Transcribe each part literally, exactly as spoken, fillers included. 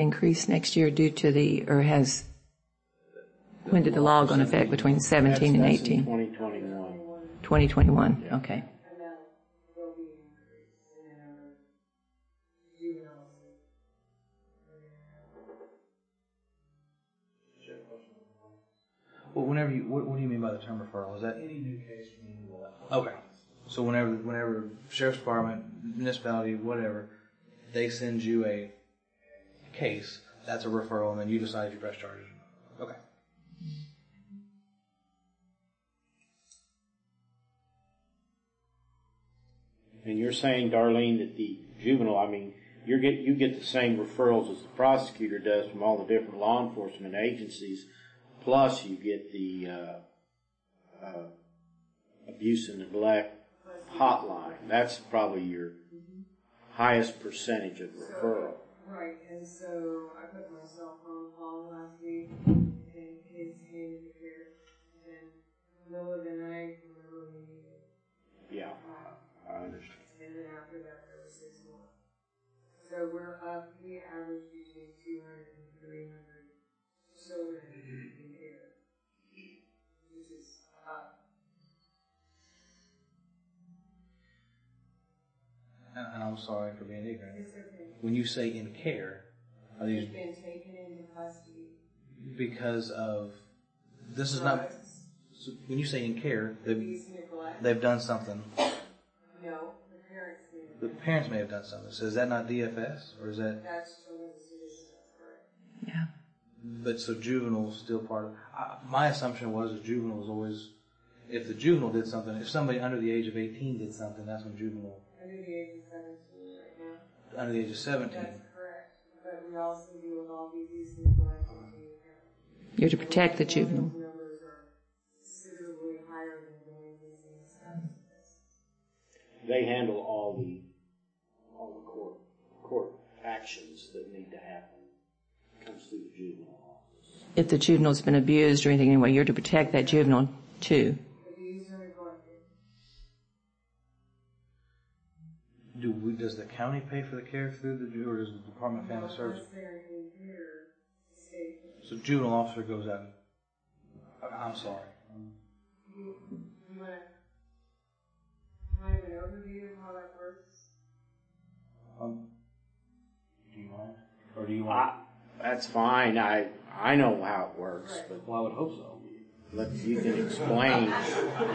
increase next year due to the, or has, when did the law go into effect between seventeen and eighteen? twenty twenty-one. twenty twenty-one, Yeah. okay. Well, whenever you, what, what do you mean by the term referral? Is that Any new case from any law. okay? So whenever, whenever sheriff's department, municipality, whatever, they send you a case, that's a referral, and then you decide if you press charges or not. Okay. And you're saying, Darlene, that the juvenile, I mean, you get you get the same referrals as the prosecutor does from all the different law enforcement agencies, plus you get the uh, uh, abuse and neglect hotline. That's probably your mm-hmm. highest percentage of referral. So, right, and so I put my cell phone call last week, and kids came into care, and middle of the night, really, Yeah, I understand. and then after that there were six more. So we're up, we average between two hundred and three hundred children in care, which is up. And, and I'm sorry for being ignorant. It's okay. When you say in care, are these They've been taken into custody. because of this is not. So when you say in care, they've, Abuse, neglect. they've done something. No, the parents did. The parents may have done something. So is that not D F S, or is that? That's children's division, that's correct. Yeah. But so juvenile's still part of. I, my assumption was that juvenile was always, if the juvenile did something, if somebody under the age of eighteen did something, that's when juvenile. Under the age of seventeen right now. Under the age of seventeen. That's correct. But we also deal with all the abuse and neglect in teen care. You're to protect the juvenile. Those numbers are considerably higher than delinquency and stuff. They handle all the all the court court actions that need to happen. Comes through the juvenile office. If the juvenile's been abused or anything anyway, you're to protect that juvenile too. Abused or neglected. Do we, does the county pay for the care through the ju- or does the Department of Family Services? Unless they're in care, state. So juvenile officer goes out. And, I'm sorry. You, you want to kind of an overview of how that works? Um, do you mind, or do you want? I, that's fine. I I know how it works, Right. but Well, I would hope so. let you can explain. I'm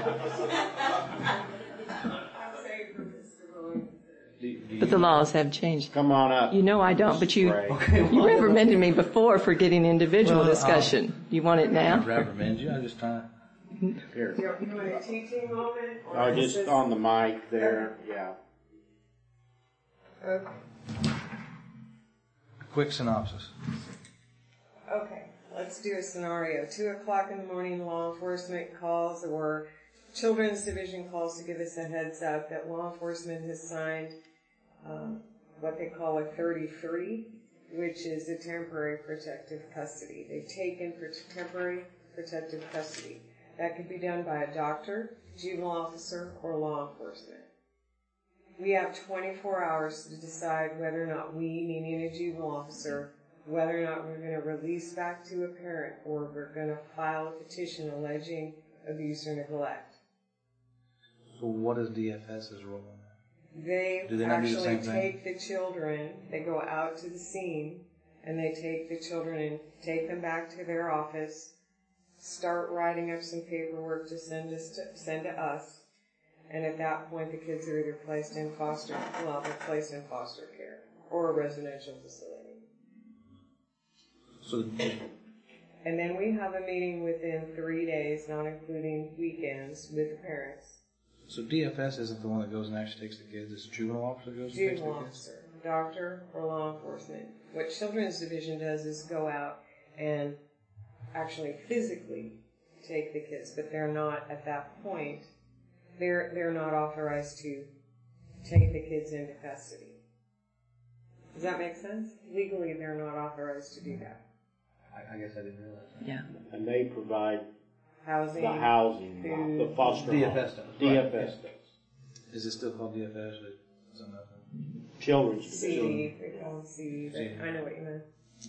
saying for Mister Williams. Do, do you, But the laws have changed. Come on up. You know I don't, but you Ray. Okay, you reprimanded me before for getting individual Well, discussion. You want it I now? reprimand you. I'm just trying to. Here. You want you want a teaching moment? Or Oh, is just this- on the mic there. Yeah. Okay. Quick synopsis. Okay, let's do a scenario. Two o'clock in the morning, law enforcement calls or children's division calls to give us a heads up that law enforcement has signed um, what they call a thirty-three, which is a temporary protective custody. They've taken for temporary protective custody. That could be done by a doctor, juvenile officer, or law enforcement. We have twenty-four hours to decide whether or not we, meaning a juvenile officer, whether or not we're going to release back to a parent or we're going to file a petition alleging abuse or neglect. So what is DFS's role in that? They, Do they not do the actually same thing? take the children, they go out to the scene, and they take the children and take them back to their office, start writing up some paperwork to send us to, send to us, and at that point the kids are either placed in foster, well, they're placed in foster care or a residential facility. So And then we have a meeting within three days, not including weekends, with the parents. so D F S isn't the one that goes and actually takes the kids. It's a juvenile officer that goes and takes the Juvenile kids. officer, doctor, or law enforcement. What Children's Division does is go out and actually physically take the kids, but they're not at that point. They're they're not authorized to take the kids into custody. Does that make sense? Legally, they're not authorized to do that. I, I guess I didn't realize that. Yeah. And they provide Housing. the housing, food. the foster D F home. S does. D F S Right. does. Is it still called D F S or something else? Children's C division. D, they call them C D, but I know what you meant.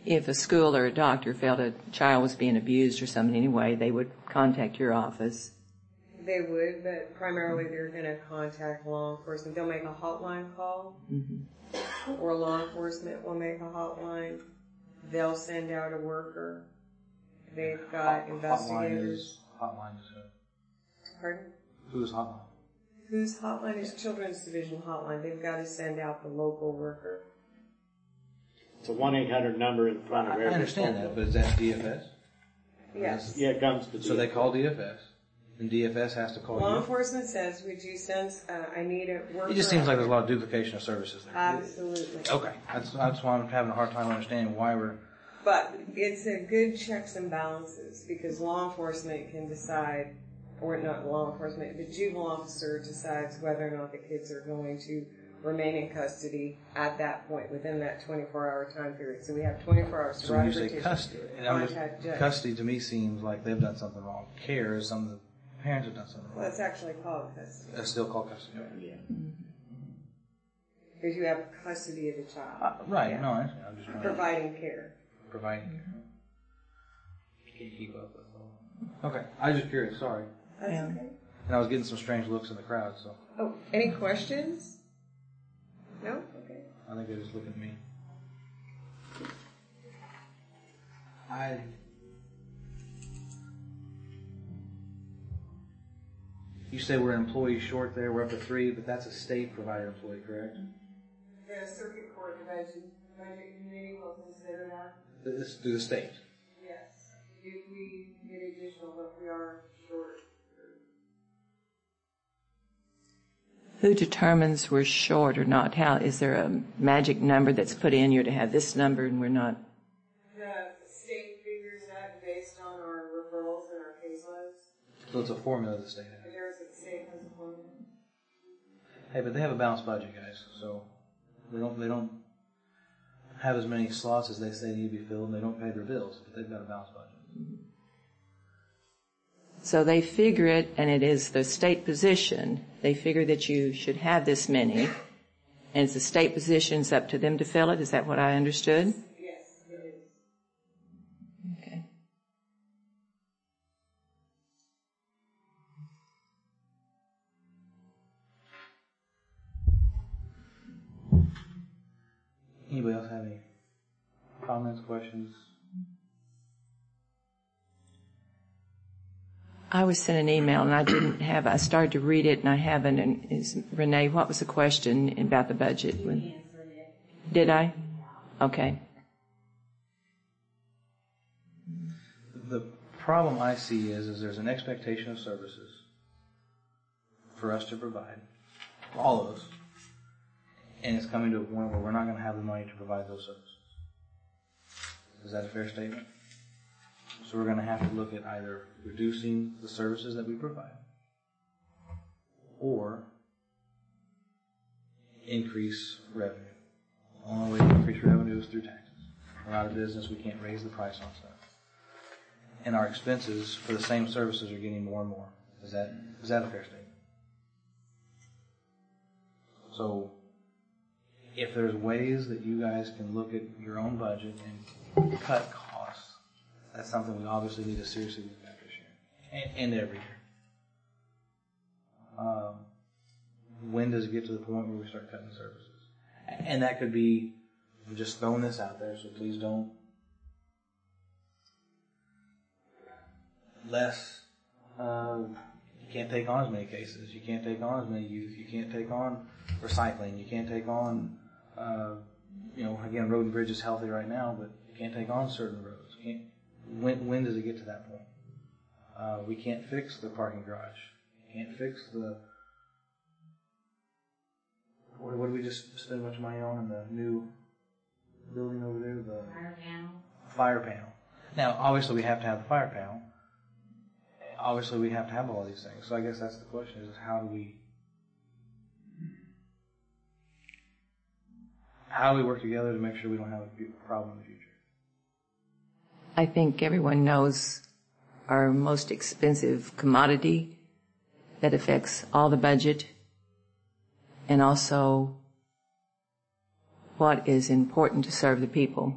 if a school or a doctor felt a child was being abused or something anyway, they would contact your office. They would, but primarily they're going to contact law enforcement. They'll make a hotline call, mm-hmm. or law enforcement will make a hotline. They'll send out a worker. They've got Hot, investigators. Hotline is, hotline is who? Pardon? Who's hotline? Whose hotline is Children's Division hotline. They've got to send out the local worker. It's a one eight hundred number in front of every I understand that, but is that D F S? Yes. Yeah, it comes to So they call D F S, and D F S has to call Law you? enforcement says, would you send, uh, I need a worker. It just seems like there's a lot of duplication of services there. Absolutely. Okay, that's, that's why I'm having a hard time understanding why we're... But it's a good checks and balances because law enforcement can decide, or not law enforcement, the juvenile officer decides whether or not the kids are going to remain in custody at that point within that twenty-four hour time period. So we have twenty-four hours to So write when a you say petition, custody, and I'm just, contact judge. custody to me seems like they've done something wrong. Care is some of the parents have done something Well, wrong. that's actually called custody That's still called custody. Yeah. because you have custody of the child. Uh, right, Yeah. no, I understand. I'm just trying to Providing care. provide. Can't keep up with it. Okay, I was just curious, sorry. That's Yeah. okay. And I was getting some strange looks in the crowd, so Oh, any questions? No? Okay. I think they're just looking at me. I... You say we're employees short there, we're up to three, but that's a state-provided employee, correct? The circuit court budget, budget committee will consider that. This through the state. Yes. If we get additional, but we are short. Who determines we're short or not? How is there a magic number that's put in? You're to have this number, and we're not. The state figures that based on our referrals and our caseloads. So it's a formula the state has. There's a state has a formula. Hey, but they have a balanced budget, guys. So they don't they don't have as many slots as they say need to be filled, and they don't pay their bills, but they've got a balanced budget. So they figure it, and it is the state position. They figure that you should have this many, and it's the state position. It's up to them to fill it. Is that what I understood? Yes, it is. Okay. Anybody else have any comments, questions? I was sent an email, and I didn't have, I started to read it, and I haven't. And is, Renee, what was the question about the budget? When, did I? Okay. The problem I see is, is there's an expectation of services for us to provide, for all of us, and it's coming to a point where we're not going to have the money to provide those services. Is that a fair statement? So we're going to have to look at either reducing the services that we provide or increase revenue. The only way to increase revenue is through taxes. We're out of business. We can't raise the price on stuff. And our expenses for the same services are getting more and more. Is that is that a fair statement? So if there's ways that you guys can look at your own budget and cut costs, that's something we obviously need to seriously look at this year and, and every year. Um, when does it get to the point where we start cutting services? And that could be, I'm just throwing this out there, so please don't. Less, uh, you can't take on as many cases. You can't take on as many youth. You can't take on recycling. You can't take on, uh, you know, again, road and bridge is healthy right now, but you can't take on certain roads. You can't. When, when does it get to that point? Uh, we can't fix the parking garage. Can't fix the... What, what did we just spend a bunch of money on in the new building over there? The fire panel. Fire panel. Now, obviously we have to have the fire panel. Obviously we have to have all these things. So I guess that's the question, is how do we... How do we work together to make sure we don't have a problem in the future? I think everyone knows our most expensive commodity that affects all the budget, and also what is important to serve the people.